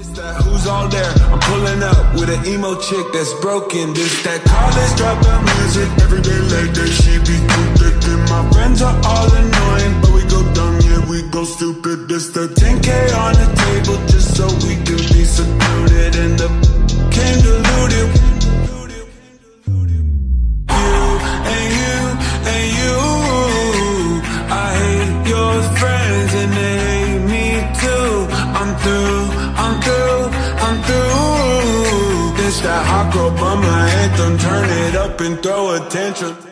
Who's all there? I'm pulling up with an emo chick that's broken. This that college dropout music. Every day late day she be too thick. And my friends are all annoying, but we go dumb, yeah, we go stupid. This the 10K on the table just so we can be secluded. And the came deluded. You and you and you. I hate your friends and they hate me too. I'm through. This that hot girl bummer anthem. Turn it up and throw attention.